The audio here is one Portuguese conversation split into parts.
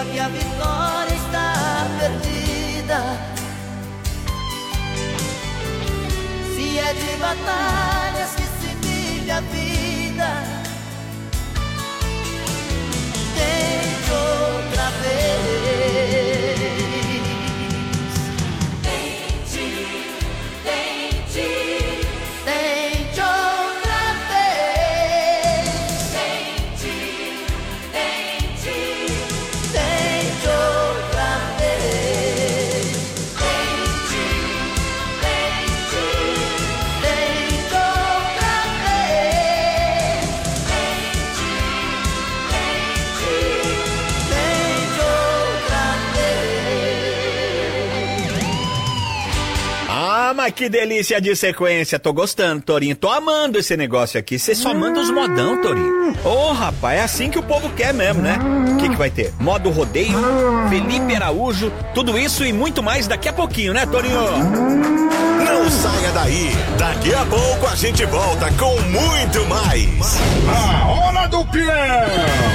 diga que a vitória está perdida. Se é de batalhas que se vive a vida, tente outra vez. Tente outra vez. Tente outra vez. Tente outra vez. Tente outra vez. Ah, mas que delícia de sequência. Tô gostando, Torinho. Tô amando esse negócio aqui. Você só manda os modão, Torinho. Ô, rapaz, é assim que o povo quer mesmo, né? O que vai ter? Modo rodeio, Felipe Araújo, tudo isso e muito mais daqui a pouquinho, né, Torinho? Não saia daí. Daqui a pouco a gente volta com muito mais. A Hora do Peão.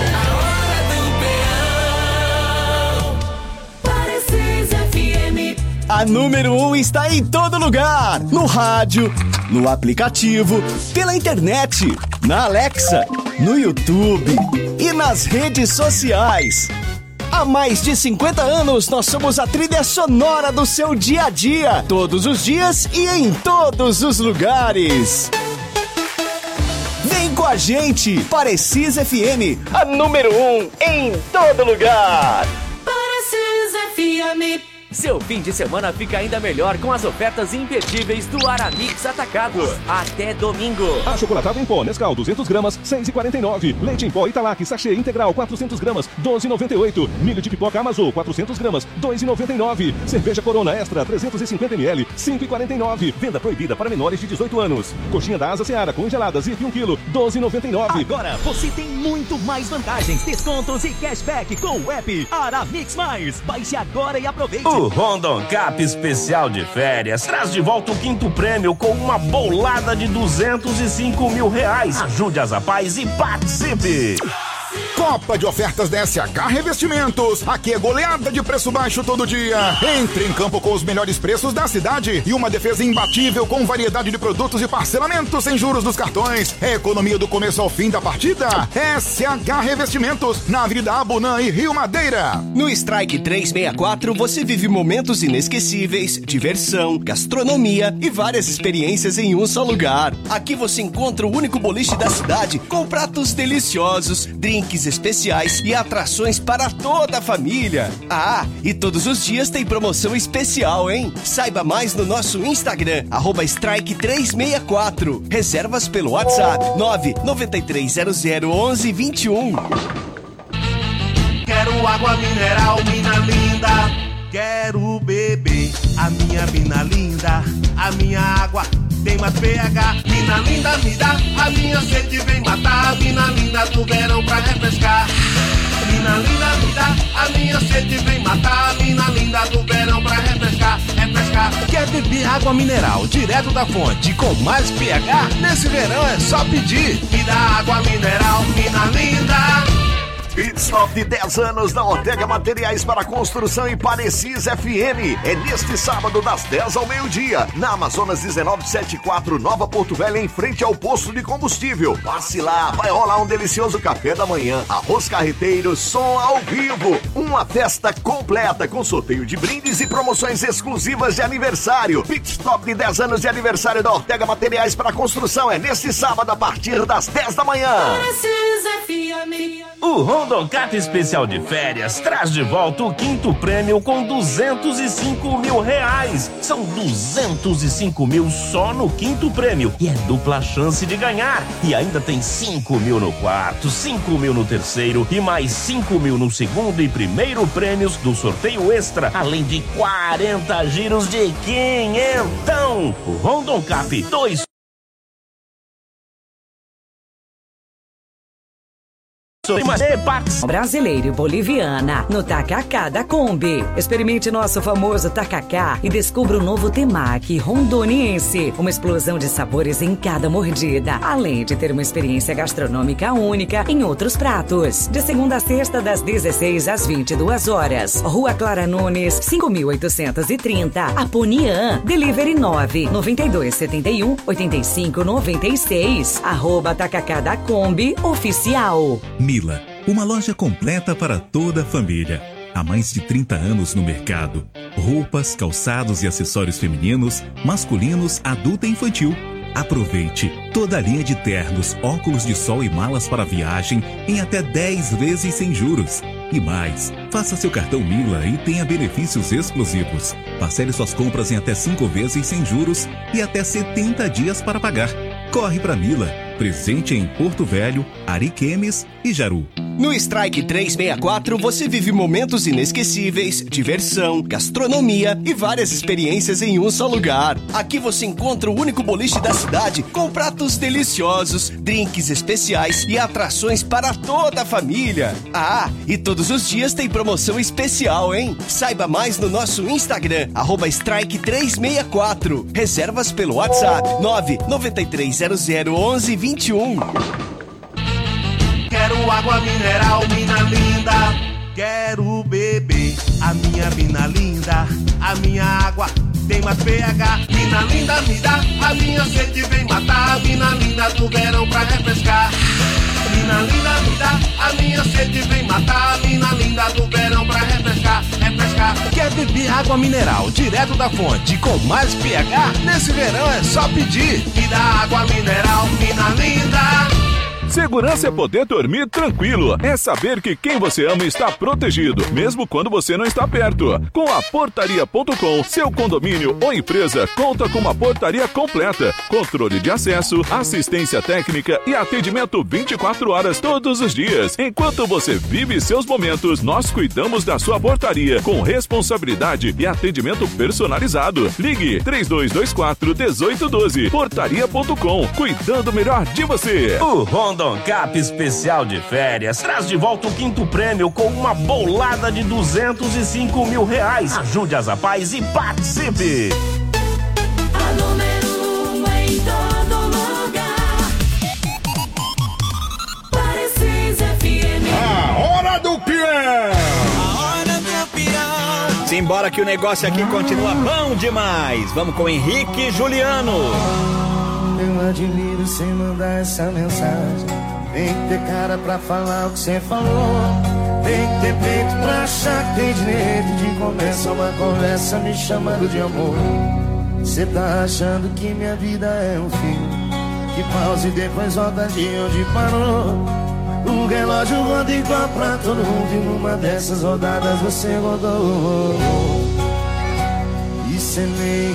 A número 1 está em todo lugar. No rádio, no aplicativo, pela internet, na Alexa, no YouTube e nas redes sociais. Há mais de 50 anos, nós somos a trilha sonora do seu dia a dia. Todos os dias e em todos os lugares. Vem com a gente, Parecis FM, a número 1 em todo lugar. Parecis FM. Seu fim de semana fica ainda melhor com as ofertas imperdíveis do Aramix Atacado. Até domingo. Achocolatado em pó Nescau 200 gramas, 6,49. Leite em pó Italac sachê integral 400 gramas, 12,98. Milho de pipoca Amazon 400 gramas, 2,99. Cerveja Corona Extra 350 ml, 5,49. Venda proibida para menores de 18 anos. Coxinha da Asa Seara congeladas e 1 kg, 12,99. Agora você tem muito mais vantagens, descontos e cashback com o app Aramix Mais. Baixe agora e aproveite. O Rondon Cap especial de férias traz de volta o quinto prêmio com uma bolada de R$205 mil. Ajude as rapazes e participe! Copa de ofertas da SH Revestimentos. Aqui é goleada de preço baixo todo dia. Entre em campo com os melhores preços da cidade e uma defesa imbatível com variedade de produtos e parcelamentos sem juros dos cartões. É economia do começo ao fim da partida. SH Revestimentos, na Avenida Abunã e Rio Madeira. No Strike 364 você vive momentos inesquecíveis, diversão, gastronomia e várias experiências em um só lugar. Aqui você encontra o único boliche da cidade com pratos deliciosos, drinks especiais e atrações para toda a família. Ah, e todos os dias tem promoção especial, hein? Saiba mais no nosso Instagram, @strike364. Reservas pelo WhatsApp 993001121. Quero água mineral, mina linda. Quero beber a minha mina linda. A minha água tem mais pH. Mina linda, me dá. A minha sede vem matar. Mina linda do verão pra refrescar. Mina linda, me dá. A minha sede vem matar. Mina linda do verão pra refrescar. Refrescar. Quer beber água mineral direto da fonte com mais pH? Nesse verão é só pedir. Me dá água mineral, mina linda. Pitstop de 10 anos da Ortega Materiais para Construção e Parecis FM. É neste sábado das 10 ao meio-dia, na Amazonas 1974, Nova Porto Velho, em frente ao posto de combustível. Passe lá, vai rolar um delicioso café da manhã, arroz carreteiro, som ao vivo, uma festa completa com sorteio de brindes e promoções exclusivas de aniversário. Pitstop de 10 anos de aniversário da Ortega Materiais para Construção é neste sábado a partir das 10 da manhã. Parecis FM. O Rondon Cap especial de férias traz de volta o quinto prêmio com R$205 mil. São 205 mil só no quinto prêmio e é dupla chance de ganhar. E ainda tem 5 mil no quarto, 5 mil no terceiro e mais 5 mil no segundo e primeiro prêmios do sorteio extra, além de 40 giros de quinhentão. O Rondon Cap 2 Brasileiro e boliviana no Tacacá da Kombi. Experimente nosso famoso tacacá e descubra o novo temaki rondoniense. Uma explosão de sabores em cada mordida, além de ter uma experiência gastronômica única em outros pratos. De segunda a sexta, das 16 às 22 horas. Rua Clara Nunes, 5830, Aponian. Delivery 99271-8596. @Tacacá da Kombi Oficial. Mila, uma loja completa para toda a família. Há mais de 30 anos no mercado. Roupas, calçados e acessórios femininos, masculinos, adulto e infantil. Aproveite toda a linha de ternos, óculos de sol e malas para viagem em até 10 vezes sem juros. E mais, faça seu cartão Mila e tenha benefícios exclusivos. Parcele suas compras em até 5 vezes sem juros e até 70 dias para pagar. Corre para Mila, presente em Porto Velho, Ariquemes e Jaru. No Strike 364 você vive momentos inesquecíveis, diversão, gastronomia e várias experiências em um só lugar. Aqui você encontra o único boliche da cidade com pratos deliciosos, drinks especiais e atrações para toda a família. Ah, e todos os dias tem promoção especial, hein? Saiba mais no nosso Instagram, @Strike364. Reservas pelo WhatsApp 993001121. Quero água mineral, mina linda. Quero beber a minha mina linda. A minha água tem mais pH. Mina linda, me dá. A minha sede vem matar. A mina linda do verão pra refrescar. Mina linda, me dá. A minha sede vem matar. A mina linda do verão pra refrescar. Refrescar. Quer beber água mineral direto da fonte com mais pH? Nesse verão é só pedir. Me dá água mineral, mina linda. Segurança é poder dormir tranquilo. É saber que quem você ama está protegido, mesmo quando você não está perto. Com a Portaria.com, seu condomínio ou empresa conta com uma portaria completa, controle de acesso, assistência técnica e atendimento 24 horas todos os dias. Enquanto você vive seus momentos, nós cuidamos da sua portaria com responsabilidade e atendimento personalizado. Ligue 3224-1812. Portaria.com, cuidando melhor de você. O Rondon Cap especial de férias traz de volta o 5º prêmio com uma bolada de R$205 mil. Ajude as rapazes e participe! A número 1 em todo lugar. Parecis FM. A hora do peão! A hora do peão. Simbora que o negócio aqui continua bom demais. Vamos com Henrique e Juliano. Eu admiro você mandar essa mensagem. Tem que ter cara pra falar o que você falou. Tem que ter peito pra achar que tem direito de começar uma conversa me chamando de amor. Você tá achando que minha vida é um filme que pausa e depois volta de onde parou. O relógio roda igual pra todo mundo e numa dessas rodadas você rodou. E você nem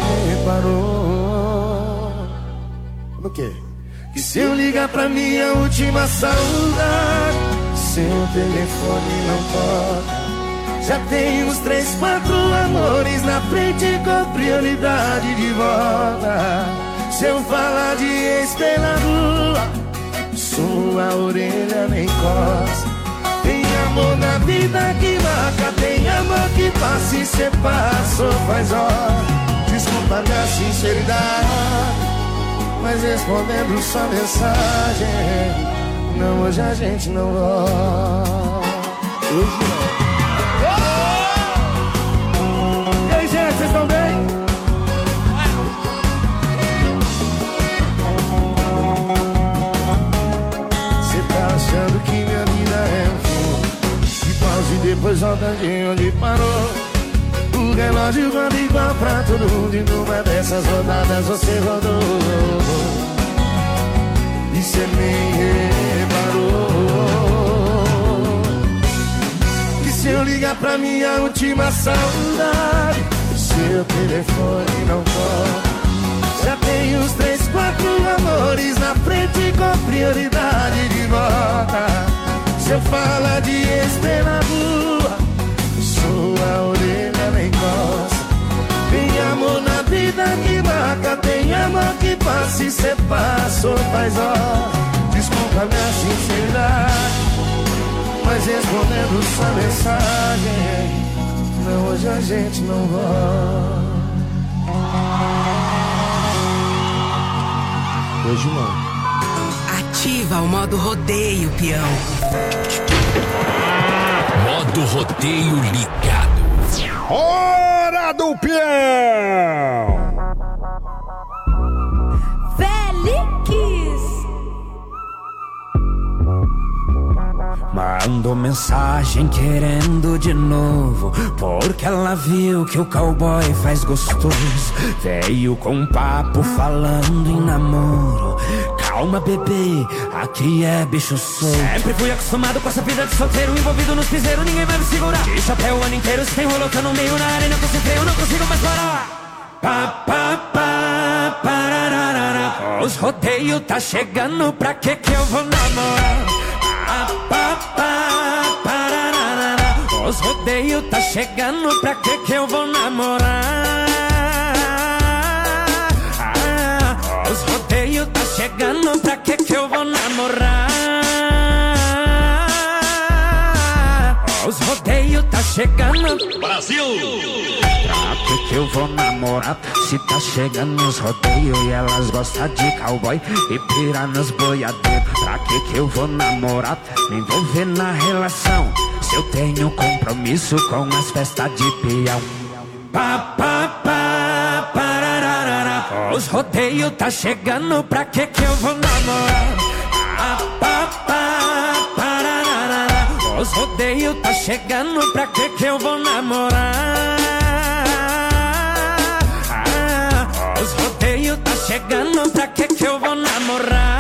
reparou. O quê? Que se eu ligar pra minha última saudade, seu telefone não toca. Já tem uns 3, 4 amores na frente com prioridade de volta. Se eu falar de ex pela rua, sua orelha nem coça. Tem amor na vida que marca, tem amor que passa e cê passou faz hora. Desculpa minha sinceridade, mas respondendo sua mensagem, não, hoje a gente não volta. Hoje não. E aí, gente, vocês estão bem? Você tá achando que minha vida é um filme que pausa e depois volta de onde parou. O relógio roda igual pra todo mundo e numa dessas rodadas você rodou. E cê nem reparou. Que se eu ligar pra minha última saudade, seu telefone não toca. Já tem uns 3, 4 amores na frente com prioridade de volta. Se eu falar de ex pela rua, sua orelha nem coça. Tem amor na vida que marca, tem amor que passa e cê passou faz hora. Desculpa minha sinceridade, mas respondendo sua mensagem. Não, hoje a gente não vai. Hoje não. Ativa o modo rodeio, peão. Modo rodeio ligado. Hora do peão! Félix. Mandou mensagem querendo de novo, porque ela viu que o cowboy faz gostoso. Veio com um papo falando em namoro. Calma, bebê, aqui é bicho solto. Sempre fui acostumado com essa vida de solteiro, envolvido nos piseiros, ninguém vai me segurar. De chapéu o ano inteiro, se tem rolo, tô no meio na arena, tô sem freio, não consigo mais parar. Pá, pá, pá, parararara. Os rodeios tá chegando, pra que eu vou namorar? Pá, pá, pá, parararara. Os rodeios tá chegando, pra que eu vou namorar? Os rodeios tá chegando, pra que eu vou namorar? Os rodeios tá chegando, Brasil! Pra que eu vou namorar? Se tá chegando os rodeios e elas gostam de cowboy e pira nos boiadeiros. Pra que eu vou namorar? Me envolver na relação, se eu tenho compromisso com as festas de peão. Pá, pá, pá, parararara. Os rodeios tá chegando, pra que eu vou namorar? Pá, pá, pá, parararara. Os rodeios tá chegando, pra que eu vou namorar? Os rodeios tá chegando, pra que eu vou namorar?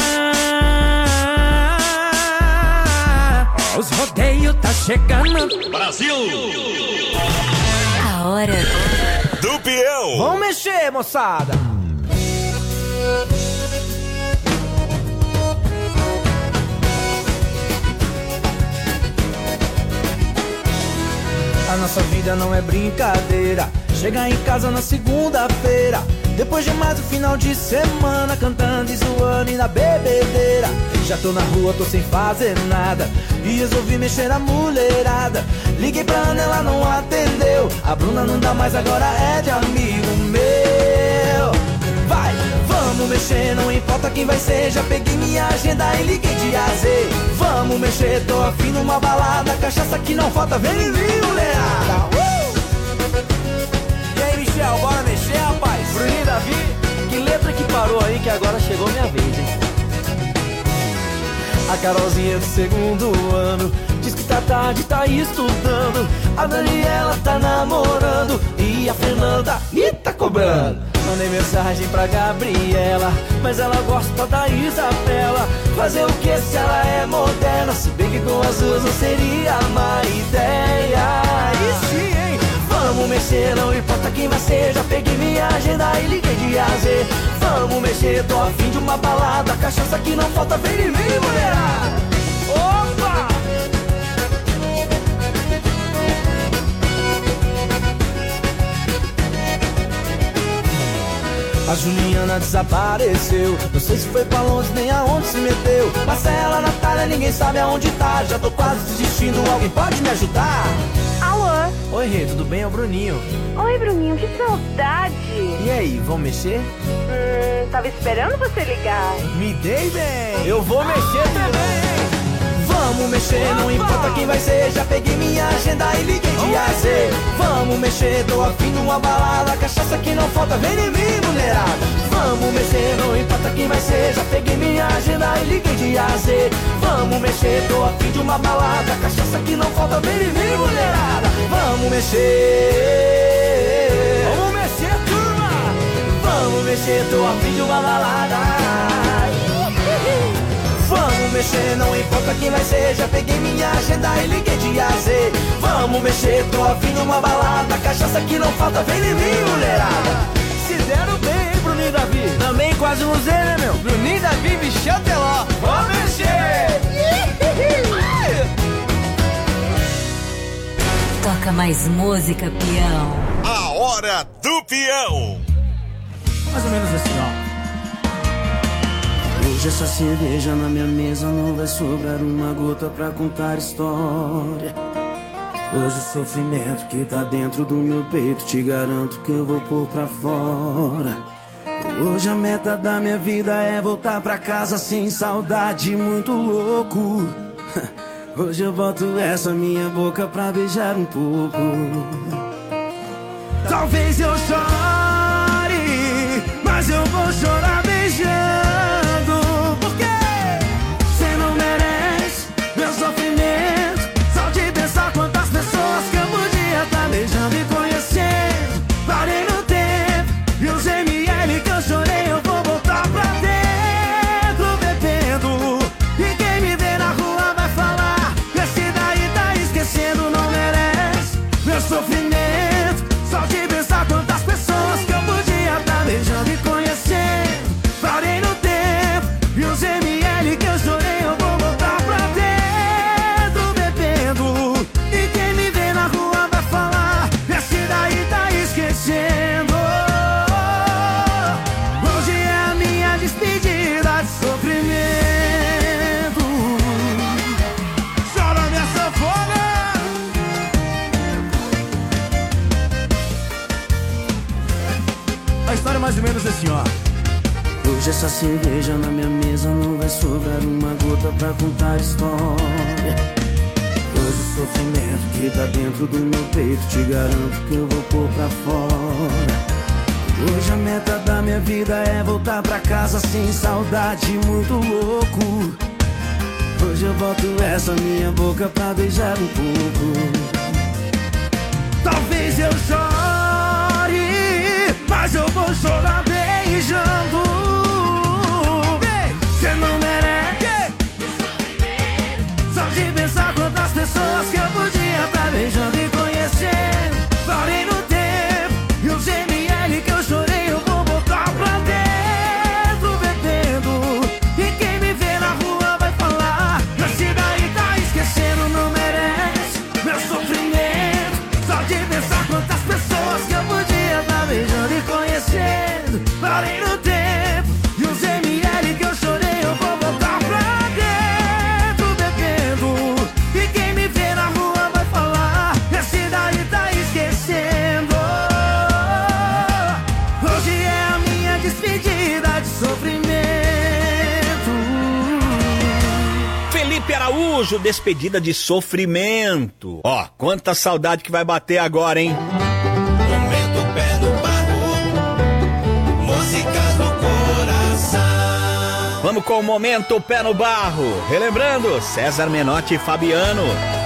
Os rodeios tá chegando, Brasil! A hora do peão. Vamos mexer, moçada. A nossa vida não é brincadeira. Chegar em casa na segunda-feira, depois de mais um final de semana, cantando e zoando e na bebedeira. Já tô na rua, tô sem fazer nada e resolvi mexer a mulherada. Liguei pra Ana, ela não atendeu. A Bruna não dá mais, agora é de amigo meu. Vai, vamos mexer, não importa quem vai ser. Já peguei minha agenda e liguei de A a Z. Vamos mexer, tô afim numa balada. Cachaça que não falta, vem em mim, mulherada. E aí, Michel, bora mexer, rapaz? Bruninho e Davi, que letra que parou aí que agora chegou minha vez, hein? A Carolzinha do segundo ano diz que tá tarde, tá estudando. A Daniela tá namorando e a Fernanda tá cobrando. Mandei mensagem pra Gabriela, mas ela gosta da Isabela. Fazer o que se ela é moderna? Se bem que com as duas não seria má ideia. E sim, hein? Vamos mexer, não importa quem vai ser. Já peguei minha agenda e liguei de A a Z. Vamos mexer, tô a fim de uma balada. Cachaça que não falta, vem em mim, mulherada. Opa! A Juliana desapareceu, não sei se foi pra Londres nem aonde se meteu. Marcela, Natália, ninguém sabe aonde tá. Já tô quase desistindo, alguém pode me ajudar? Alô? Oi, Rê, tudo bem? É o Bruninho. Oi, Bruninho, que saudade. E aí, vamos mexer? Tava esperando você ligar. Me dei bem. Eu vou mexer também. Vamos mexer, não importa quem vai ser. Já peguei minha agenda e liguei de A a Z. Vamos mexer, tô afim numa balada. Cachaça que não falta, vem em mim, mulherada. Vamos mexer, não importa quem vai ser. Já peguei minha agenda e liguei de A a Z. Vamos mexer, tô afim de uma balada. Cachaça que não falta, vem em mim, mulherada. Vamos mexer. Vamos mexer, turma. Vamos mexer, tô afim de uma balada. Vamos mexer, não importa quem vai ser. Já peguei minha agenda e liguei de A a Z. Vamos mexer, tô afim numa balada. Cachaça que não falta, vem em mim, mulherada. Se deram bem, hein, Bruninho e Davi? Também quase um Z, né, meu? Bruninho e Davi, Michel Teló. Vamos mexer! Toca mais música, peão. A hora do peão. Mais ou menos assim, ó. Os Hoje essa cerveja na minha mesa não vai sobrar uma gota pra contar história. Hoje o sofrimento que tá dentro do meu peito, te garanto que eu vou pôr pra fora. Hoje a meta da minha vida é voltar pra casa sem saudade, muito louco. Hoje eu boto essa minha boca pra beijar um pouco. Talvez eu chore, mas eu vou chorar beijando. Porque cê não merece meu sofrimento. Só de pensar quantas pessoas que eu podia tá beijando e conhecendo. Parei no tempo e os ml que eu chorei eu vou voltar pra dentro bebendo. E quem me vê na rua vai falar: esse daí tá esquecendo, não merece meu sofrimento. Só de pensar quantas pessoas que eu podia tá beijando e conhecendo. Parei no tempo e os ml que eu chorei eu vou voltar pra dentro bebendo. E quem me vê na rua vai falar: esse daí tá esquecendo. Hoje é a minha despedida de sofrimento. Chora minha sanfona. A história é mais ou menos assim, ó. Hoje essa cerveja na minha mesa não vai sobrar uma gota pra contar história. Hoje o sofrimento que tá dentro do meu peito, te garanto que eu vou pôr pra fora. Hoje a meta da minha vida é voltar pra casa sem saudade, muito louco. Hoje eu boto essa minha boca pra beijar um pouco. Talvez eu chore, mas eu vou chorar beijando. Cê não merece. Só de pensar quantas pessoas que eu podia tá beijando e conhecendo. Parei no tempo e os ml que eu chorei eu vou voltar pra dentro bebendo. E quem me vê na rua vai falar: esse daí tá esquecendo, não merece meu sofrimento. Só de pensar quantas pessoas que eu podia tá beijando e conhecendo. Parei no tempo e os ml que eu chorei eu vou voltar pra dentro bebendo. E quem me vê na rua vai falar: esse daí tá esquecendo. Hoje é a minha despedida de sofrimento. Felipe Araújo, despedida de sofrimento. Ó, quanta saudade que vai bater agora, hein? Momento pé no barro, músicas no coração. Vamos com o momento pé no barro. Relembrando, César Menotti e Fabiano.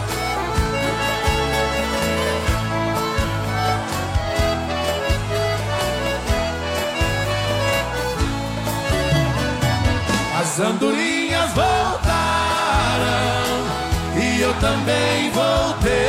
As andorinhas voltaram e eu também voltei.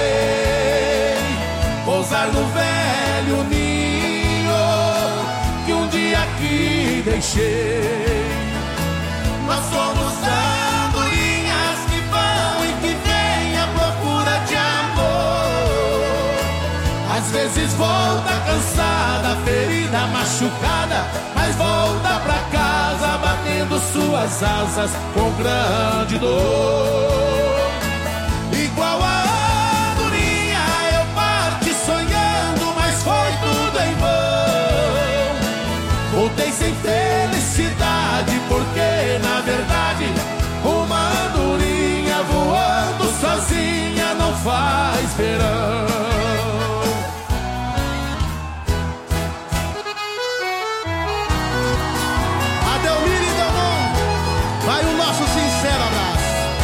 Pousar no velho ninho que um dia aqui deixei. Nós somos andorinhas que vão e que vêm à procura de amor. Às vezes volta cansada, ferida, machucada, mas volta pra casa batendo suas asas com grande dor. Igual a andorinha eu parti sonhando, mas foi tudo em vão. Voltei sem felicidade, porque na verdade uma andorinha voando sozinha não faz verão. Vai o nosso sincero abraço.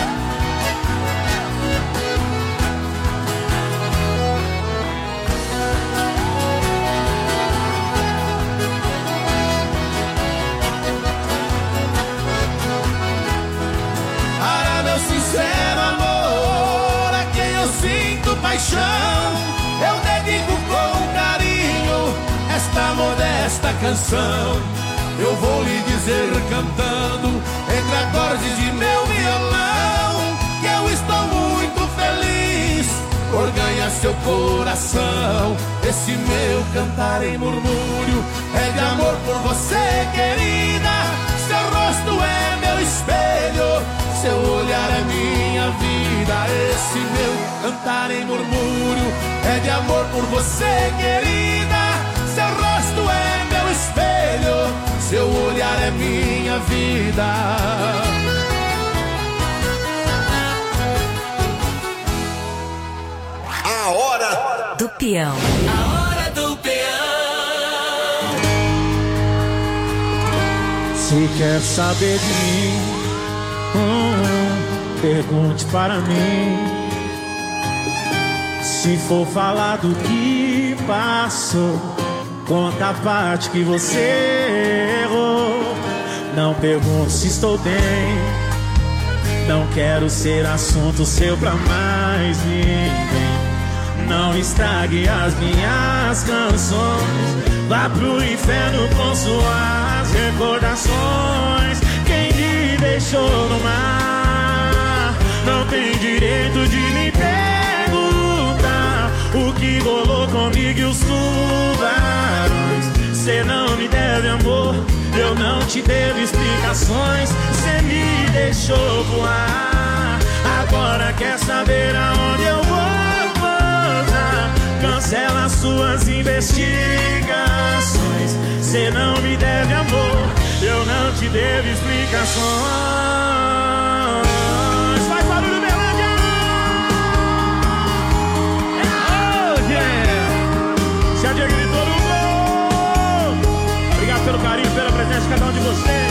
Para meu sincero amor, a quem eu sinto paixão, eu dedico com carinho esta modesta canção. Eu vou lhe dizer cantando entre acordes de meu violão que eu estou muito feliz por ganhar seu coração. Esse meu cantar em murmúrio é de amor por você, querida. Seu rosto é meu Esse meu cantar em murmúrio é de amor por você, querida. Seu rosto é meu espelho, seu olhar é minha vida. A hora do peão. A hora do peão. Se quer saber de mim, pergunte para mim. Se for falar do que passou, conta a parte que você errou. Não pergunte se estou bem, não quero ser assunto seu pra mais ninguém. Não estrague as minhas canções, vá pro inferno com suas recordações. Quem me deixou no mar não tem direito de me perguntar o que rolou comigo e os tubarões. Cê não me deve amor, eu não te devo explicações. Cê me deixou voar, agora quer saber aonde eu vou. Cancela suas investigações. Cê não me deve amor, eu não te devo explicações. Faz barulho, Berlândia! Oh, yeah! Se a Diego gritou no gol. Obrigado pelo carinho, pela presença de cada um de vocês.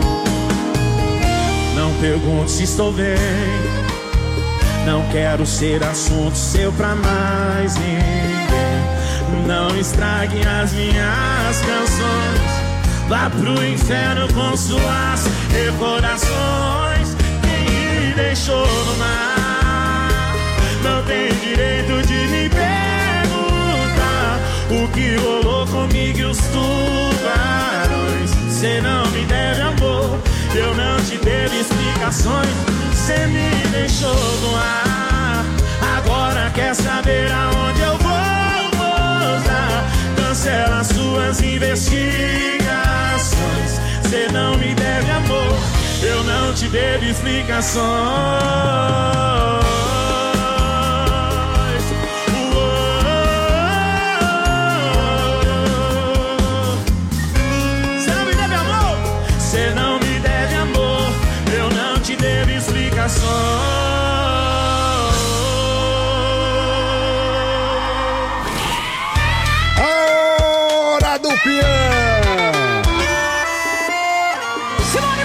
Não pergunte se estou bem, não quero ser assunto seu pra mais ninguém. Não estrague as minhas canções, vá pro inferno com suas recordações. Quem me deixou no mar não tem direito de me perguntar o que rolou comigo e os tubarões. Cê não me deve amor, eu não te devo explicações. Cê me deixou no ar, agora quer saber aonde eu vou pousar. Cancela suas investigações. Cê não me deve amor, eu não te devo explicações. Cê não me deve amor, cê não me deve amor, eu não te devo explicações. Hora do peão. Simone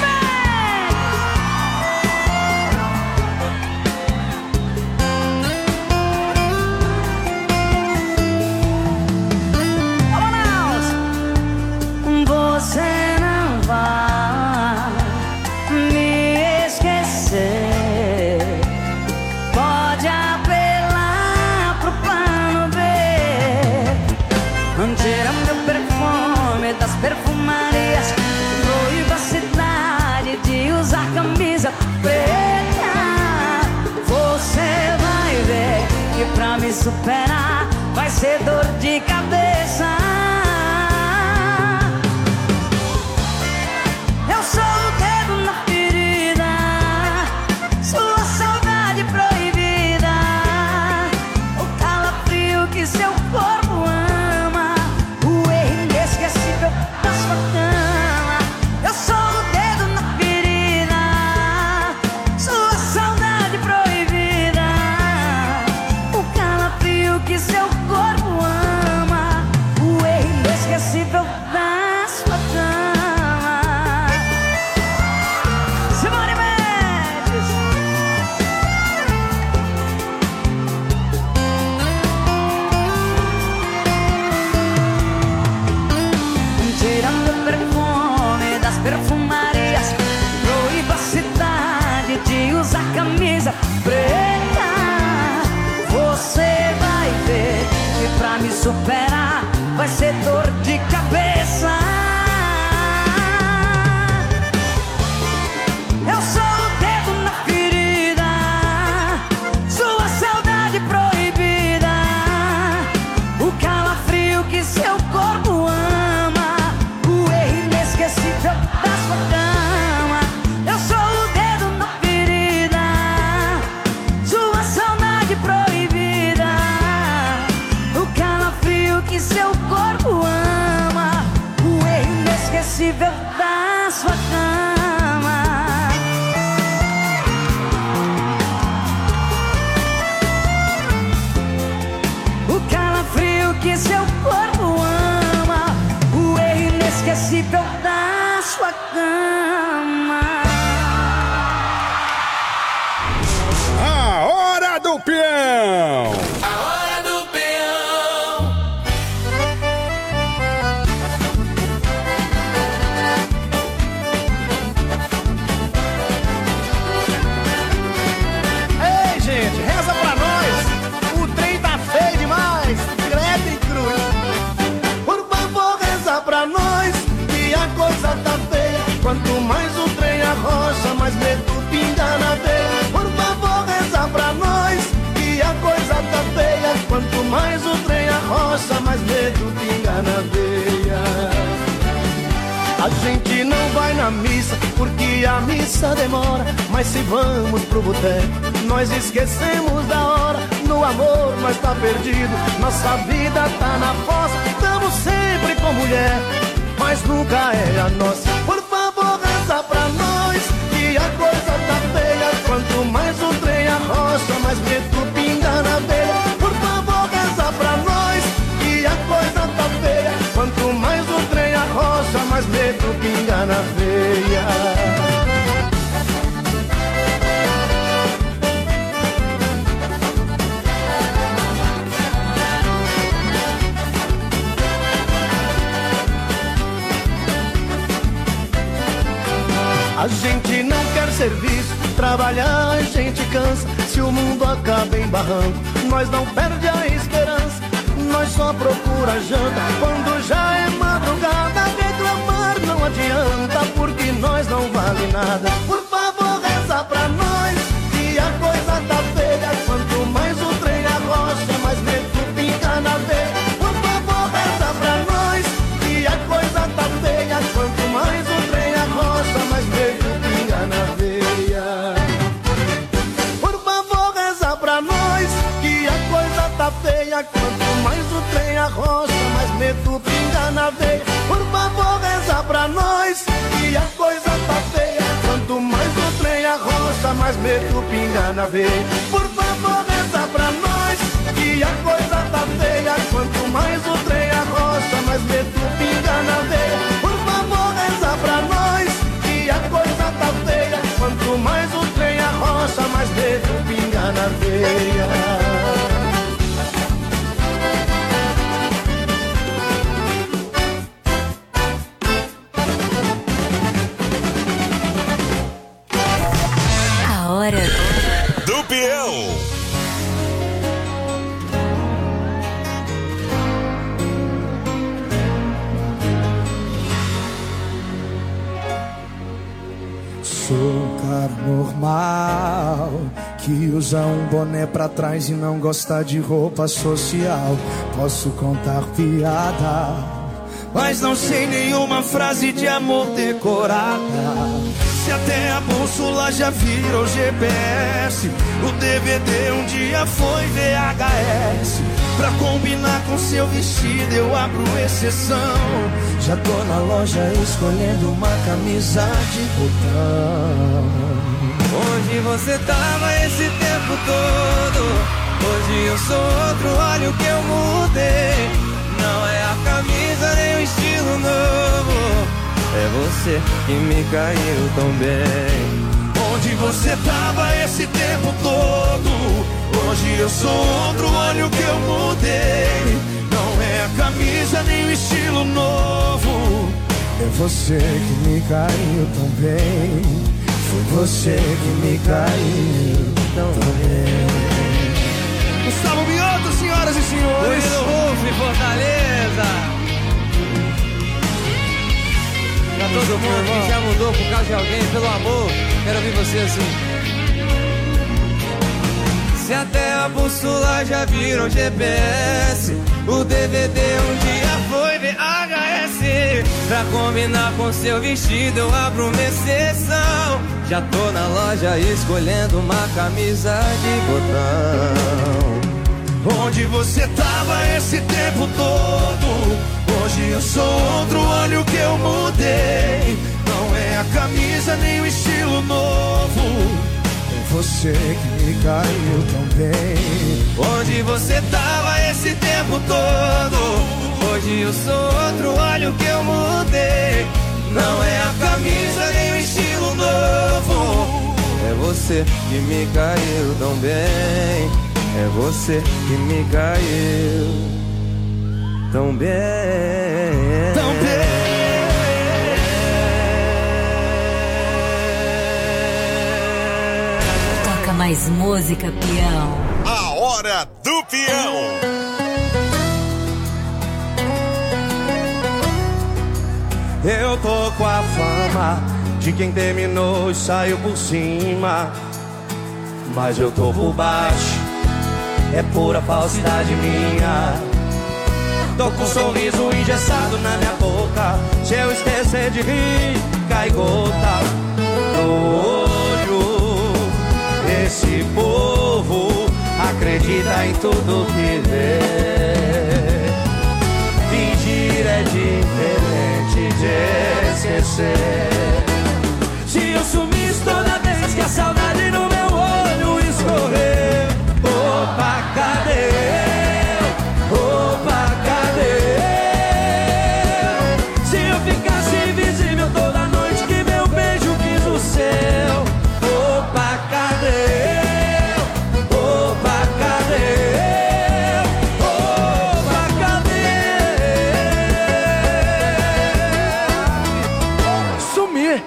Você não vai me esquecer. Pode apelar pro plano B. Tira meu perfume das perfumarias, proíba a cidade de usar camisa preta. Você vai ver que pra me superar vai ser dor de cabeça. Eu sou o dedo na ferida, sua saudade proibida, o calafrio que seu corpo ama, o erro inesquecível da sua cama. Eu sou o dedo na ferida, sua saudade proibida, o calafrio que seu corpo ama, o erro inesquecível da sua cama. Simone Mendes. Tirando o perfume das perfumarias, proíba a cidade de usar camisa preta. Você vai ver que pra me superar vai ser dor de cabeça. Eu sou o dedo na ferida, sua saudade proibida, o calafrio que seu corpo ama, o erro inesquecível da sua cama. Eu sou o dedo na ferida, sua saudade esquecível da sua cama. O calafrio que seu corpo ama, o erro inesquecível da sua cama. A hora do peão! A hora do peão! Ei, gente, reza pra nós. O trem tá feio demais. Credo e cruz. Por favor, reza pra nós, que a coisa tá feia. Quanto mais o trem arrocha, mais medo pinga na veia. Por favor, reza pra nós, que a coisa tá feia. Quanto mais o trem arrocha, mais medo pinga na veia. A gente não vai na missa, porque a missa demora. Mas se vamos pro boteco, nós esquecemos da hora. No amor nós tá perdido, nossa vida tá na fossa. Estamos sempre com mulher, mas nunca é a nossa. Por favor, reza pra nós, que a coisa tá feia. Quanto mais o trem arrocha, mais medo pinga na veia. Por favor, reza pra nós, que a coisa tá feia. Quanto mais o trem arrocha, mais medo pinga na veia. A gente não quer serviço, trabalhar a gente cansa. Se o mundo acaba em barranco, nós não perde a esperança. Nós só procura janta quando já é madrugada. Reclamar não adianta, porque nós não vale nada. Por favor, reza pra nós, que a coisa tá feia. Quanto mais o trem arrocha, mais medo pinga na veia. Por favor, reza pra nós, que a coisa tá feia. Quanto mais o trem arrocha, mais medo pinga na veia. Por favor, reza pra nós, que a coisa tá feia. Quanto mais o trem arrocha, mais medo pinga na veia. Por favor, reza pra nós, que a coisa tá feia. Quanto mais o trem arrocha, mais medo pinga na veia. Por favor, reza pra nós, que a coisa tá feia. Quanto mais o trem arrocha, mais medo pinga na veia. Por favor, reza pra nós, que a coisa tá feia. Quanto mais o trem arrocha, mais medo pinga na veia. Hora do peão. Sou um cara normal que usa um boné pra trás e não gosta de roupa social. Posso contar piada, mas não sei nenhuma frase de amor decorada. Se até a bússola já virou GPS, o DVD um dia foi VHS. Pra combinar com seu vestido eu abro exceção. Já tô na loja escolhendo uma camisa de botão. Onde você tava esse tempo todo? Hoje eu sou outro, olha o que eu mudei. Não é a camisa nem o estilo novo, é você que me caiu tão bem. Onde você tava esse tempo todo? Hoje eu sou outro, olha o que eu mudei. Não é a camisa nem o estilo novo, é você que me caiu tão bem. Foi você que me caiu tão bem. Gustavo Mioto, senhoras e senhores. Luiz Wolf, Fortaleza. Pra todo mundo que já mudou por causa de alguém, pelo amor, quero ouvir você assim. Se até a bússola já virou GPS, o DVD um dia foi VHS. Pra combinar com seu vestido eu abro uma exceção. Já tô na loja escolhendo uma camisa de botão. Onde você tava esse tempo todo? Hoje eu sou outro, olha o que eu mudei. Não é a camisa nem o estilo novo, é você que me caiu tão bem. Onde você tava esse tempo todo? Hoje eu sou outro, olha o que eu mudei. Não é a camisa nem o estilo novo, é você que me caiu tão bem. É você que me caiu tão bem. Tão bem. Toca mais música, peão. A hora do peão. Eu tô com a fama de quem terminou e saiu por cima, mas eu tô por baixo, é pura falsidade minha. Tô com um sorriso engessado na minha boca, se eu esquecer de rir, cai gota no olho. Esse povo acredita em tudo que vê. Fingir é diferente de esquecer. Se eu sumisse toda vez que a saudade no meu olho escorrer, opa, cadê? Opa, cadê? Se eu ficasse invisível toda noite que meu beijo quis o céu, opa, cadê? Opa, cadê? Opa, cadê? Sumir.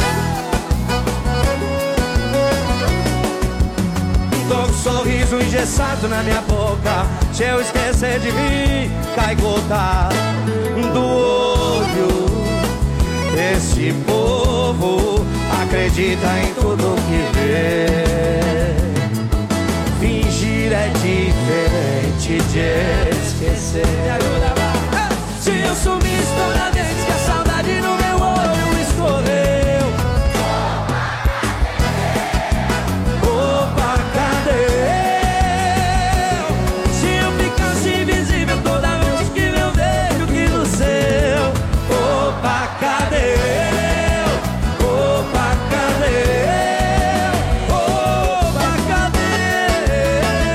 Tô com um sorriso engessado na minha boca, se eu esquecer de rir, cai gota do olho. Esse povo acredita em tudo que vê. Fingir é diferente de esquecer. Me ajuda, vai. Se eu sumisse toda vez que a saudade no meu olho escorreu, opa, cadê? Se eu ficasse invisível toda vez que meu beijo quis no seu, opa, cadê? Opa, cadê? Opa, cadê?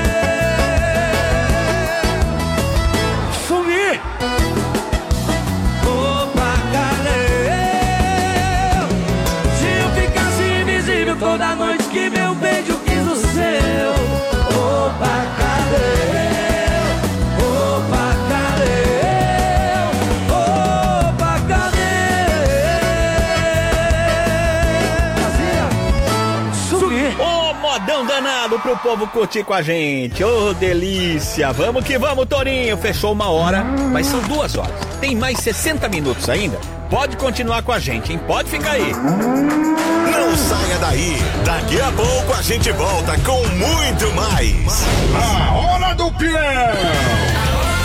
Sumir! Opa, cadê? Se eu ficasse invisível toda noite que meu beijo quis no seu, opa, cadê? Opa, cadê? Opa, cadê? Sumir! Ô, modão danado pro povo curtir com a gente. Ô, delícia. Vamos que vamos, Torinho. Fechou 1 hora, mas são 2 horas. Tem mais 60 minutos ainda. Pode continuar com a gente, hein? Pode ficar aí. Não saia daí. Daqui a pouco a gente volta com muito mais. A hora do peão.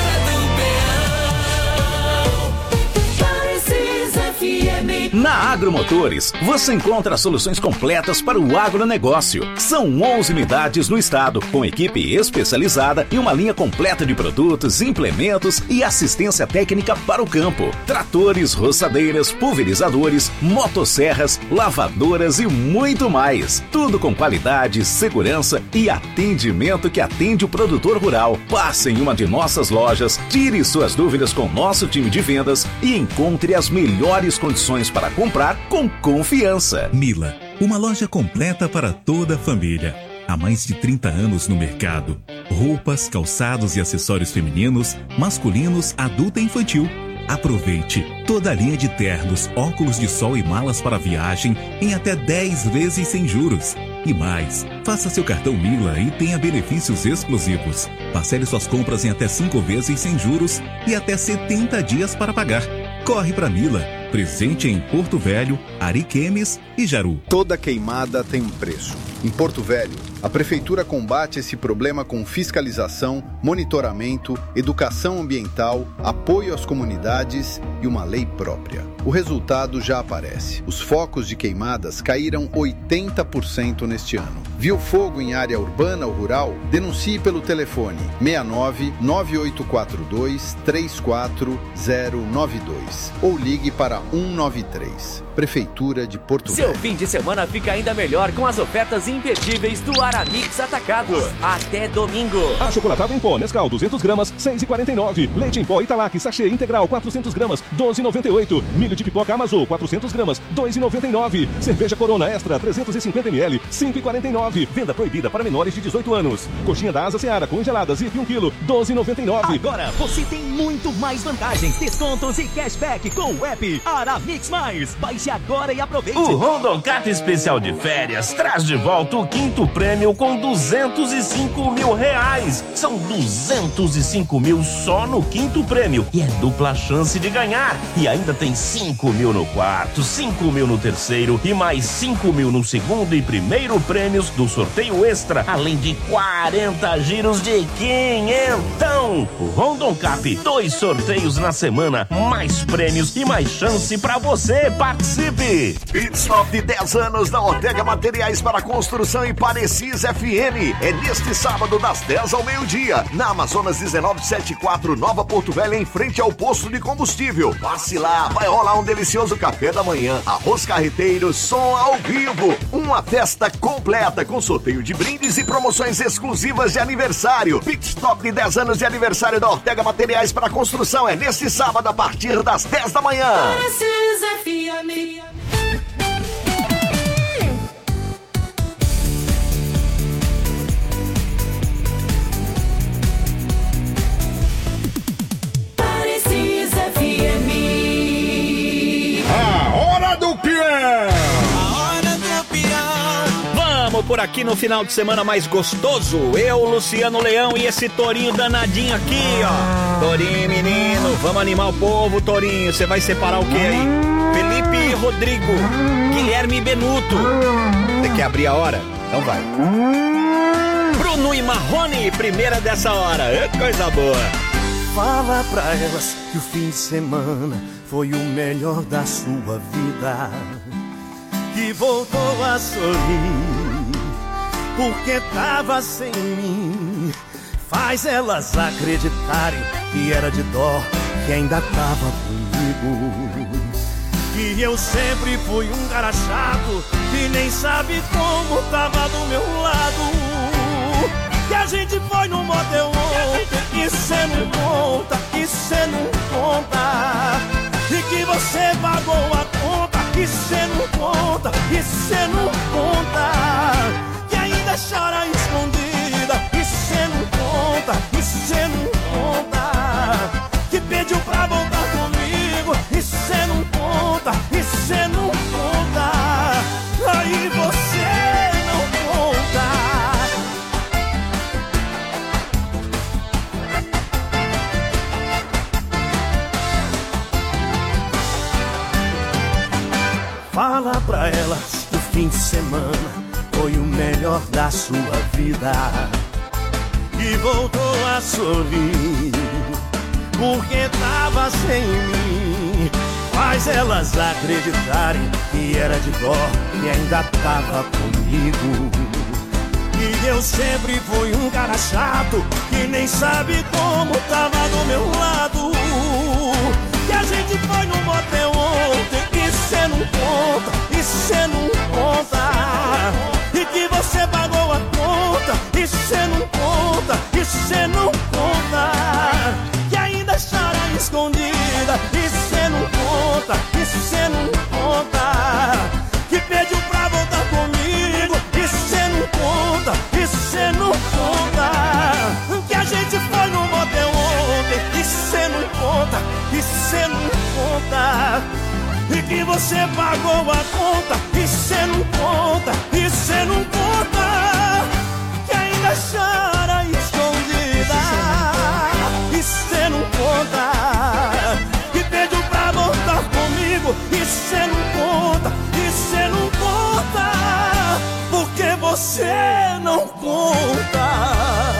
Na Agromotores, você encontra soluções completas para o agronegócio. São 11 unidades no estado, com equipe especializada e uma linha completa de produtos, implementos e assistência técnica para o campo. Tratores, roçadeiras, pulverizadores, motosserras, lavadoras e muito mais. Tudo com qualidade, segurança e atendimento que atende o produtor rural. Passe em uma de nossas lojas, tire suas dúvidas com nosso time de vendas e encontre as melhores condições para comprar com confiança. Mila, uma loja completa para toda a família. Há mais de 30 anos no mercado. Roupas, calçados e acessórios femininos, masculinos, adulto e infantil. Aproveite toda a linha de ternos, óculos de sol e malas para viagem em até 10 vezes sem juros. E mais, faça seu cartão Mila e tenha benefícios exclusivos. Parcele suas compras em até 5 vezes sem juros e até 70 dias para pagar. Corre para Mila. Presente em Porto Velho, Ariquemes e Jaru. Toda queimada tem um preço. Em Porto Velho, a Prefeitura combate esse problema com fiscalização, monitoramento, educação ambiental, apoio às comunidades e uma lei própria. O resultado já aparece. Os focos de queimadas caíram 80% neste ano. Viu fogo em área urbana ou rural? Denuncie pelo telefone 69 9842 34092 ou ligue para 193. Prefeitura de Porto Velho. Seu fim de semana fica ainda melhor com as ofertas imperdíveis do Aramix Atacado. Até domingo. Achocolatado em pó Nescau 200 gramas, 6,49. Leite em pó Italac sachê integral 400 gramas, 12,98. Milho de pipoca Amazô 400 gramas, 2,99. Cerveja Corona Extra 350 ml, 5,49. Venda proibida para menores de 18 anos. Coxinha da Asa Seara congelada Zip 1 kg, 12,99. Agora você tem muito mais vantagens, descontos e cashback com o app Aramix Mais. Baixe agora e aproveite. O Rondon Kart Especial de Férias traz de volta o 5º prêmio com 205 mil reais. São 205 mil só no 5º prêmio e é dupla chance de ganhar. E ainda tem 5 mil no quarto, 5 mil no terceiro e mais 5 mil no segundo e primeiro prêmios do sorteio extra, além de 40 giros de quinhentão. O Rondon Cap, 2 sorteios na semana, mais prêmios e mais chance pra você. Participe! Pit Stop de 10 anos da Ortega Materiais para Construção e Parecis FM. É neste sábado das 10 ao meio-dia, na Amazonas 1974, Nova Porto Velho, em frente ao posto de combustível. Passe lá, vai rolar um delicioso café da manhã, arroz carreteiro, som ao vivo, uma festa completa com sorteio de brindes e promoções exclusivas de aniversário. Pit Stop de 10 anos de aniversário da Ortega Materiais para Construção é neste sábado a partir das 10 da manhã. Por aqui no final de semana mais gostoso, eu, Luciano Leão e esse Torinho danadinho aqui, ó. Torinho, menino, vamos animar o povo, Torinho. Você vai separar o que aí? Felipe Rodrigo, Guilherme Benuto. Você quer abrir a hora? Então vai. Bruno e Marrone, primeira dessa hora. Coisa boa. Fala pra elas que o fim de semana foi o melhor da sua vida, que voltou a sorrir porque tava sem mim. Faz elas acreditarem que era de dó, que ainda tava comigo, que eu sempre fui um cara chato, que nem sabe como tava do meu lado, que a gente foi no motel ontem, e cê não conta, e cê não conta, e que você pagou a conta, e cê não conta, e cê não conta, chora escondida, e cê não conta, e cê não conta, que pediu pra voltar comigo, e cê não conta, e cê não conta, aí você não conta. Fala pra elas que o fim de semana foi o melhor da sua vida, e voltou a sorrir porque tava sem mim. Faz elas acreditarem que era de dó, que ainda tava comigo, que eu sempre fui um cara chato, que nem sabe como tava do meu lado, que a gente foi no motel ontem, e cê não conta, e cê não conta, e que você pagou a conta, e cê não conta, e cê não conta, que ainda chora escondida, e cê não conta, e cê não conta, que pediu pra voltar comigo, e cê não conta, e cê não conta, que a gente foi no motel ontem, e cê não conta, e cê não conta, e que você pagou a conta, e cê não conta, e cê não conta, que ainda chora escondida, e cê não conta, que pediu pra voltar comigo, cê não conta, e cê não conta, porque você não conta.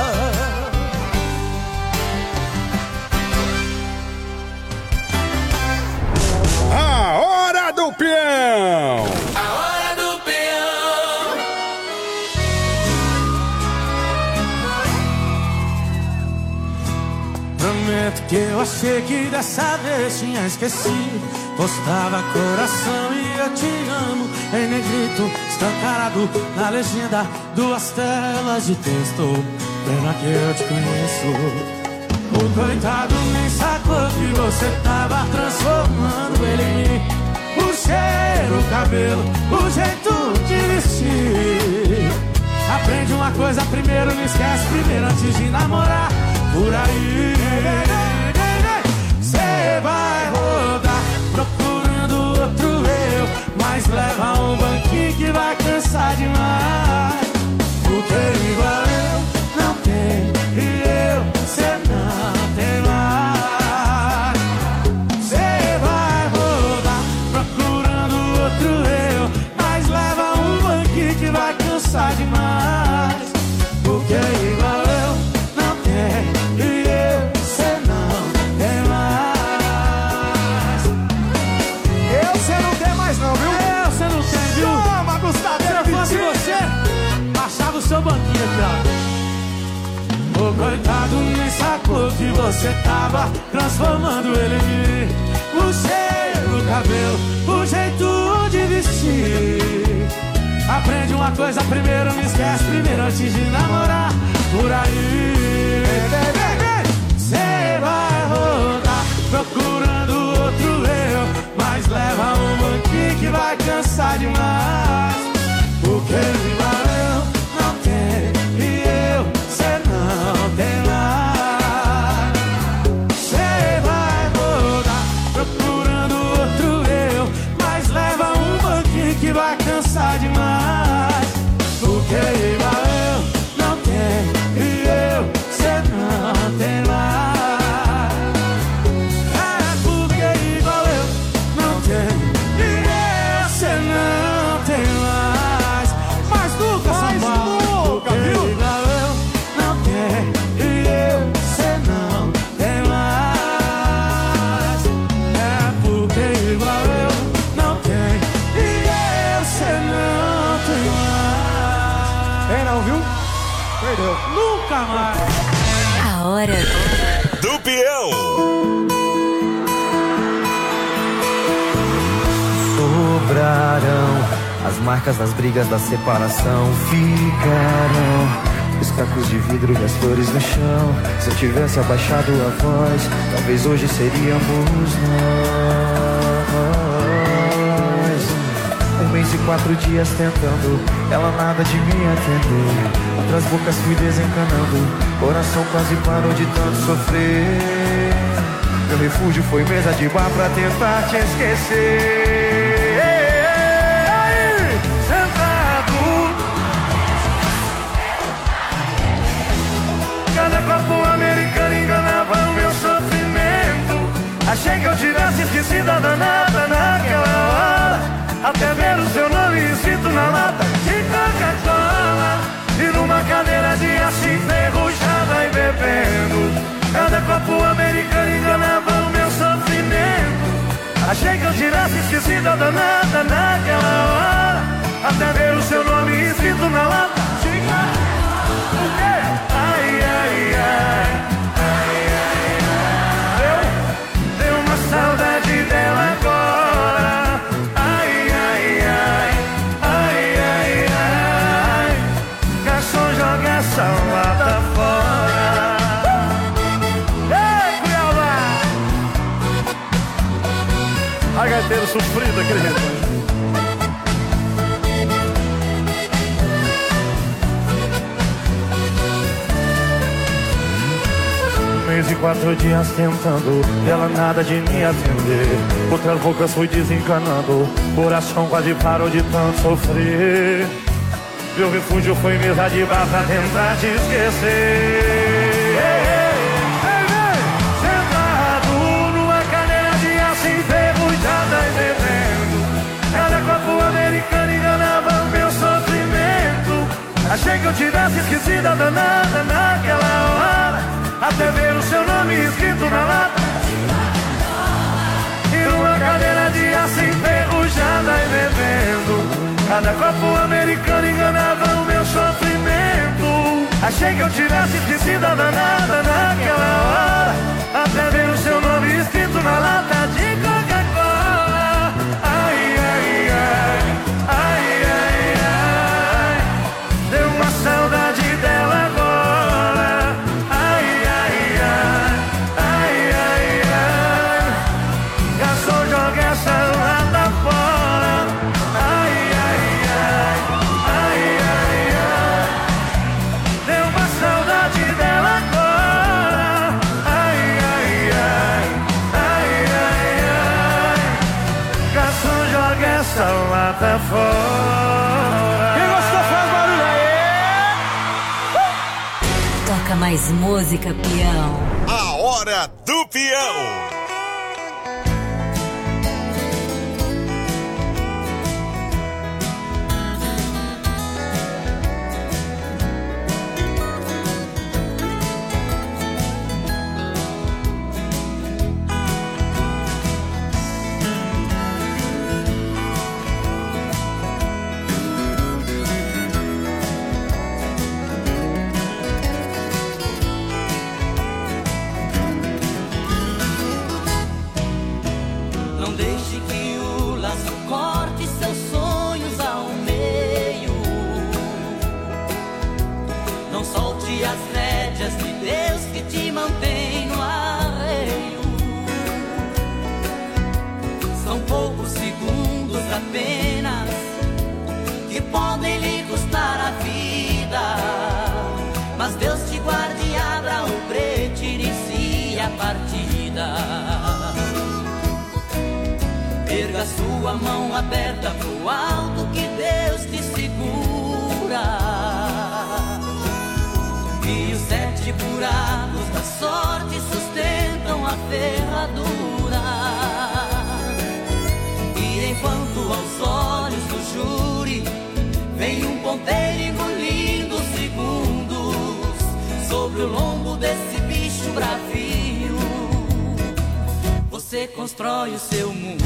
A hora do peão! A hora do peão! Prometo que eu achei que dessa vez tinha esquecido. Postava coração e eu te amo em negrito, escancarado na legenda, 2 telas de texto. Pena que eu te conheço. O coitado nem sacou que você tava transformando ele em mim. O cheiro, o cabelo, o jeito de vestir. Aprende uma coisa primeiro, não esquece primeiro antes de namorar. Por aí cê vai rodar procurando outro eu, mas leva um banquinho que vai cansar demais. Porque igual eu não tem, e eu, cê não tem mais. Cê vai rodar procurando outro eu, mas leva um banquinho que vai cansar demais. Porque igual eu não tem, e eu, cê não tem mais. Eu cê não tem mais não, viu? Eu cê não tem, viu? Toma, Gustavo! Se eu fosse você, baixava o seu banquinho aqui, ó. O coitado nem sacou que você tava transformando ele em mim. O cheiro, o cabelo, o jeito de vestir. Aprende uma coisa primeiro, não esquece primeiro antes de namorar. Por aí cê vai rodar procurando outro eu, mas leva um banquinho que vai cansar demais. Porque igual eu não tenho, e eu, cê não tem mais. Cê vai rodar procurando outro eu, mas leva um banquinho que vai cansar demais. Porque igual eu não tenho, e eu, cê não tem mais. É porque igual eu não tenho, e eu, cê não tem mais. Mas nunca, São Paulo, viu? Igual eu não tenho, e eu, cê não tem mais. É porque igual eu não tenho, e eu, cê não tem mais. Tem não, viu? Perdeu. Nunca mais. A hora do peão. Sobrarão as marcas das brigas da separação. Ficarão os cacos de vidro e as flores no chão. Se eu tivesse abaixado a voz, talvez hoje seríamos nós. 1 mês e 4 dias tentando, ela nada de me atender. Outras bocas fui desencanando, coração quase parou de tanto sofrer. Meu refúgio foi mesa de bar pra tentar te esquecer. Aí, sentado, cada copo americano enganava o meu sofrimento. Achei que eu tivesse esquecido a danada naquela hora, até ver o seu nome escrito na lata de Coca-Cola. E numa cadeira de aço enferrujada e bebendo, cada copo americano enganava o meu sofrimento. Achei que eu tivesse esquecido a danada naquela hora, até ver o seu nome escrito na lata. O quê? Ai, ai, ai, ai, ai, ai. Deu uma saudade dela agora. Ai, ai, ai, ai, ai, ai. Garçom, joga essa lata fora. Ai, gaiteiro sofrido, aquele rebanho. 1 mês e 4 dias tentando, ela nada de me atender. Outras bocas fui desencanando, coração quase parou de tanto sofrer. Meu refúgio foi mesa de bar pra tentar te esquecer. Sentado numa cadeira de aço enferrujada e bebendo, esquecida danada naquela hora, até ver o seu nome escrito na lata. E uma cadeira de aço enferrujada e bebendo. Cada copo americano enganava o meu sofrimento. Achei que eu tivesse esquecido a danada naquela hora, até ver o seu nome escrito na lata de Coca-Cola. Ai, ai, ai, ai, ai, ai. Deu uma saudade dela agora. Ai, ai, ai, ai, ai, ai. Garçom, joga essa lata fora. Ai, ai, ai, ai, ai, ai. Deu uma saudade dela agora. Ai, ai, ai, ai, ai, ai. Garçom, joga essa lata fora. Quem gostou faz barulho aí. Toca mais música, peão. A hora do peão. Não deixe que o laço corte seus sonhos ao meio. Não solte as rédeas de Deus que te mantém no arreio. São poucos segundos apenas que podem lhe custar a vida. Mas Deus te guarde e abra o brete e inicie a partida. Erga sua mão aberta pro alto que Deus te segura. E os 7 buracos da sorte sustentam a ferradura. E enquanto aos olhos do júri vem um ponteiro engolindo segundos sobre o lombo desse bicho bravio, você constrói o seu mundo.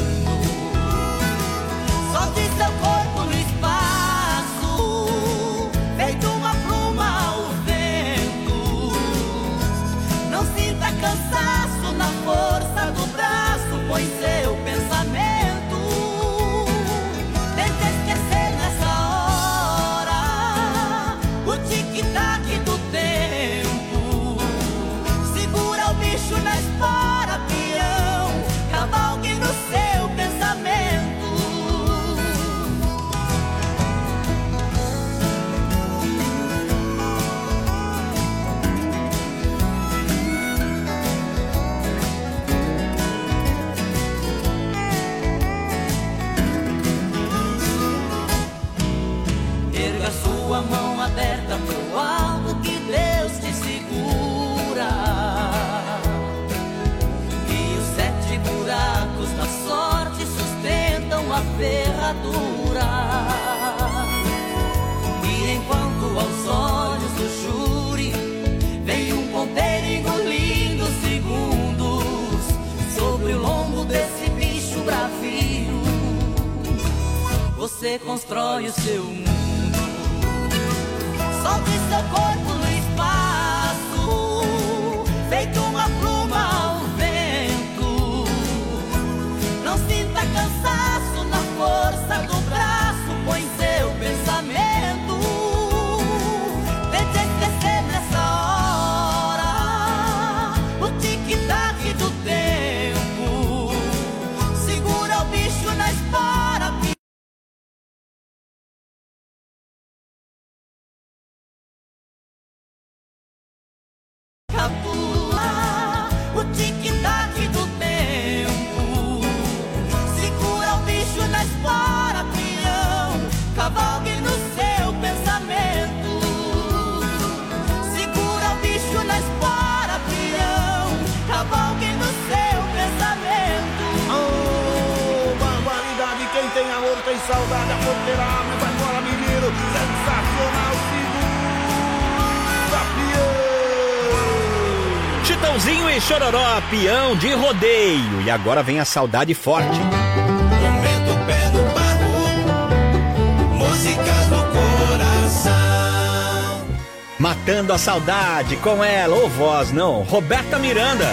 Solte seu corpo no espaço, feito uma pluma ao vento. Não sinta cansaço na força do braço, põe seu pensamento. Tente esquecer nessa hora o tic-tac do tempo. Segura o bicho na espora, peão, cavalgue no seu pensamento. Erga sua mão aberta pro alto que Deus te segura. E os 7 buracos da sorte sustentam a ferradura. E enquanto aos olhos do júri vem um ponteiro engolindo segundos sobre o lombo desse bicho bravio, você constrói o seu mundo. Solte seu corpo no espaço, feito uma pluma ao vento. Não sinta cansaço na força do braço, põe seu pensamento. Tente esquecer nessa hora o tic-tac do tempo. Segura o bicho na espora. O tic-tac do tempo. Segura o bicho na espora, peão, cavalgue no seu pensamento. Segura o bicho na espora, peão, cavalgue no seu pensamento. Oh, barbaridade, quem tem amor tem saudade. A porteira abre, vai embora, menino. Sensacional, segura. Chitãozinho e Chororó, peão de rodeio. E agora vem a saudade forte. Momento pé no barro, músicas do coração. Matando a saudade com ela, ou voz não, Roberta Miranda.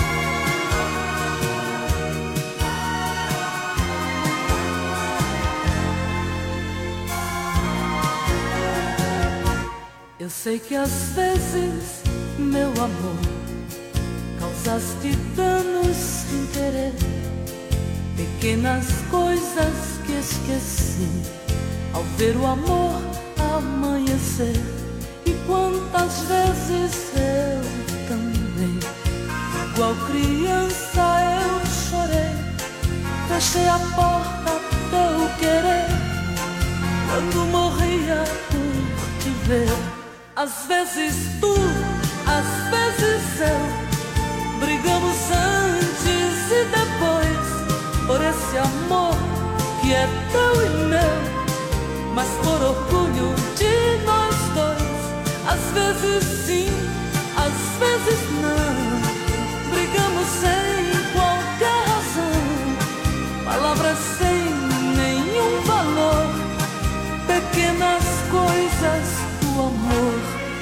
Eu sei que às vezes, meu amor, causaste danos sem querer, pequenas coisas que esqueci ao ver o amor amanhecer. E quantas vezes eu também, igual criança, eu chorei, fechei a porta teu querer, quando morria por te ver. Às vezes tu, às vezes eu, brigamos antes e depois, por esse amor que é teu e meu, mas por orgulho de nós dois. Às vezes sim, às vezes não, brigamos sem qualquer razão, palavras sem nenhum valor, pequenas coisas do amor.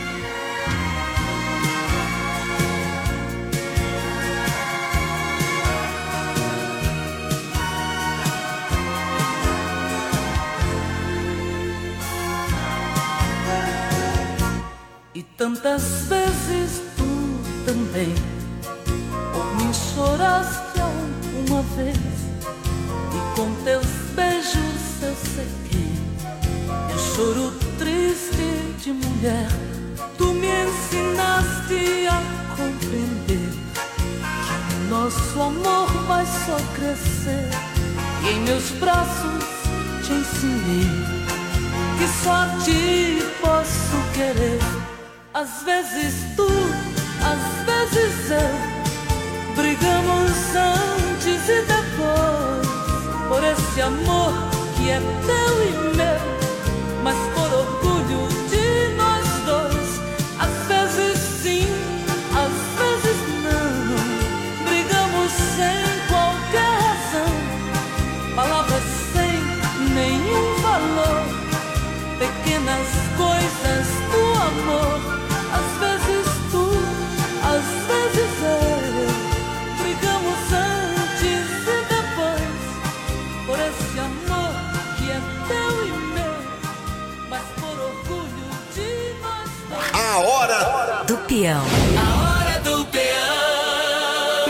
E tantas vezes tu também por mim choraste uma vez, e com teus beijos eu sequei eu choro triste de mulher. Tu me ensinaste a compreender que o nosso amor vai só crescer, e em meus braços te ensinei que só a ti posso querer. Às vezes tu, às vezes eu, brigamos antes e depois, por esse amor que é teu e meu, mas por orgulho de nós dois. Às vezes sim, às vezes não, brigamos sem qualquer razão, palavras sem nenhum valor, pequenas coisas do amor. Às vezes tu, às vezes eu, brigamos antes e depois, por esse amor que é teu e meu, mas por orgulho de nós dois. A hora do peão. A hora do peão.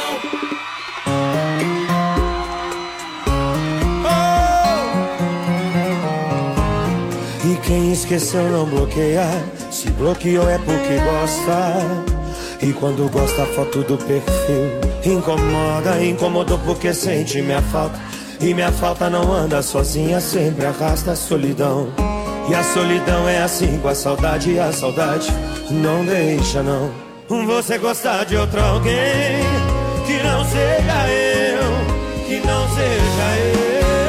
Oh! E quem esqueceu não bloqueia, se bloqueou é porque gosta. E quando gosta a foto do perfil incomoda, incomodou porque sente minha falta. E minha falta não anda sozinha, sempre arrasta a solidão. E a solidão é assim com a saudade, e a saudade não deixa não. Você gostar de outro alguém, que não seja eu, que não seja eu.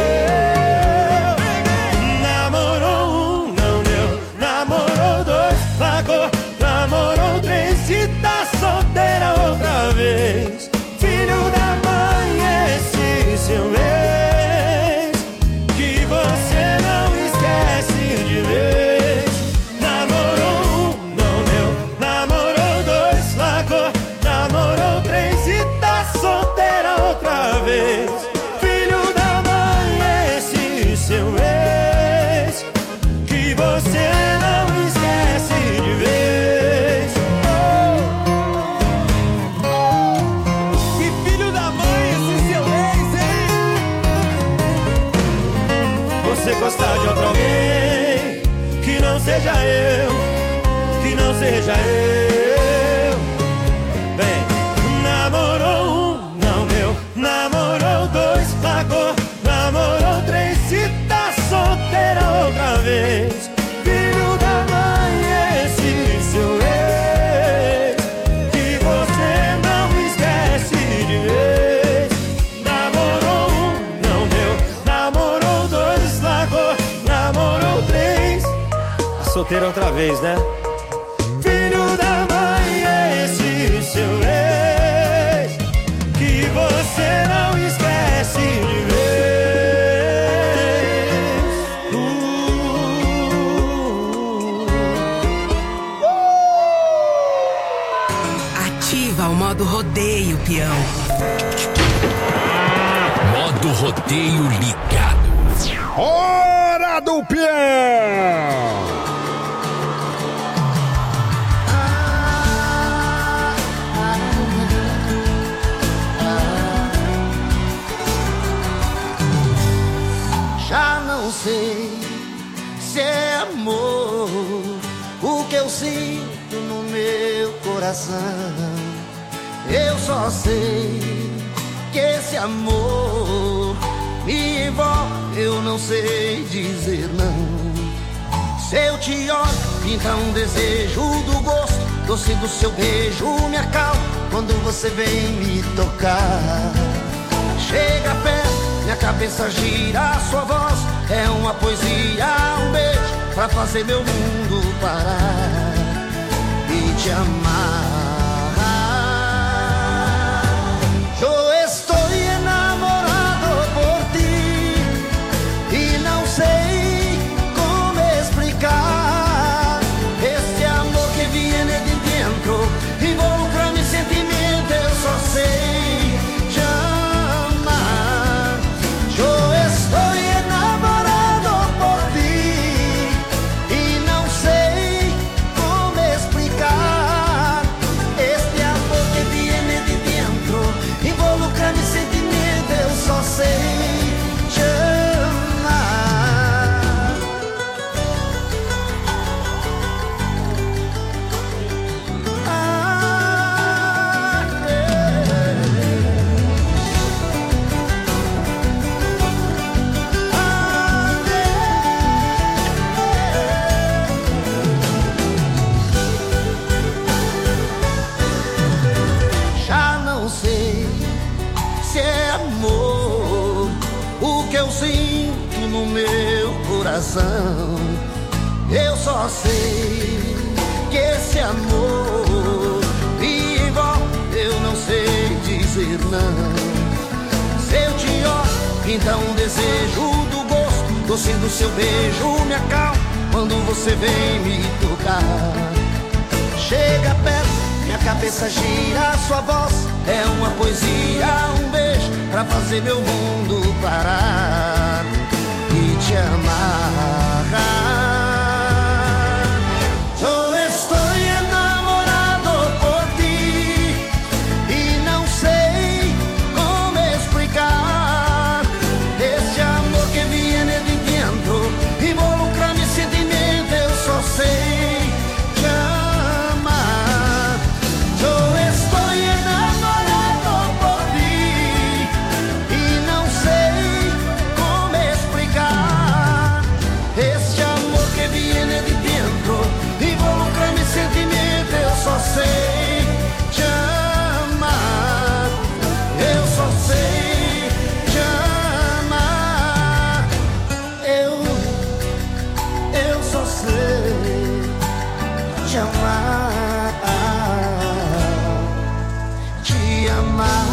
Namorou um, não deu, namorou dois, largou, namorou três, se tá solteira outra vez. Filho da mãe, esse seu ex, que você não esquece de vez. Namorou um, não deu, namorou dois, largou, namorou três, se tá solteira outra vez. Filho da mãe, esse seu ex, que você não esquece de vez. Que filho da mãe, esse seu ex, hein? Você gostar de outro alguém, que não seja eu, que não seja eu. Bem, namorou um, não deu, namorou dois, largou, namorou três, se tá solteira outra vez. Filho da mãe, esse seu ex, que você não esquece de vez. Namorou um, não deu, namorou dois, largou, namorou três. Solteira outra vez, né? Filho da mãe, esse seu ex. rodeio, peão. Modo rodeio ligado. Hora do peão! Já não sei se é amor o que eu sinto no meu coração. Eu só sei que esse amor me envolve, eu não sei dizer não. Se eu te olho, pinta um desejo do gosto doce do seu beijo, me acalma quando você vem me tocar. Chega perto, minha cabeça gira, sua voz é uma poesia, um beijo pra fazer meu mundo parar e te amar. Eu estou enamorado por ti e não sei como explicar esse amor que viene de dentro, involucra mi sentimento, eu só sei te amar. Eu estou enamorado por ti e não sei como explicar este amor que viene de dentro, involucra mi sentimento, eu só sei te amar. Já não sei se é amor o que eu sinto no meu coração. Eu só sei que esse amor me envolve, eu não sei dizer não. Se eu te olho, pinta um desejo do gosto doce do seu beijo, me acalma quando você vem me tocar. Chega perto, minha cabeça gira, sua voz é uma poesia, um beijo pra fazer meu mundo parar e te amar. Eu estou enamorado por ti e não sei como explicar esse amor que viene de dentro, involucra mi sentimento, eu só sei te amar. Eu estou enamorado por ti e não sei como explicar este amor que viene de dentro, involucra mi sentimento, eu só sei te amar. Eu só sei te amar. Eu só sei te amar. Te amar.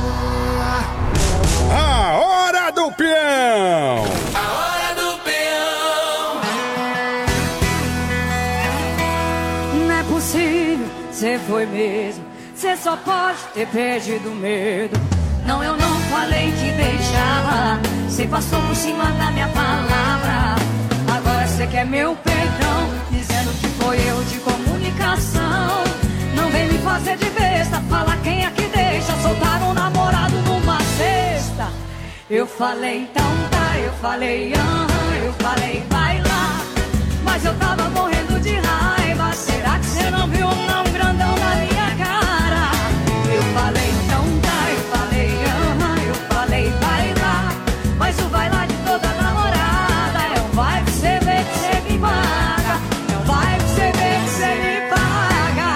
A hora do peão! A hora do peão. Não é possível, cê foi mesmo. Cê só pode ter perdido o medo. Não, eu não falei que deixava. Cê passou por cima da minha palavra. Agora cê quer meu perdão, dizendo que foi erro de comunicação. Não vem me fazer de besta, fala quem é que deixa soltar um namorado numa sexta. Eu falei então tá, eu falei eu falei vai lá. Mas eu tava morrendo de raiva. Será que cê não viu um não grandão na minha cara? Eu falei então tá, eu falei eu falei vai lá. Mas o vai lá de toda namorada é um vai que cê vê que cê me paga. É um vai que cê vê que cê me paga.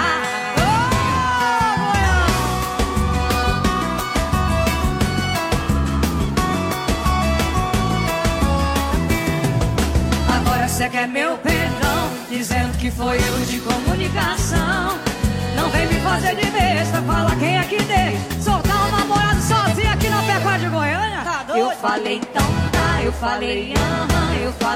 Agora cê quer meu perdão, dizendo que foi erro de comunicação. Não vem me fazer de besta, fala quem é que deixa soltar um namorado sozinho aqui na Pecuária de Goiânia. Tá doido? Eu falei então tá, eu falei eu falei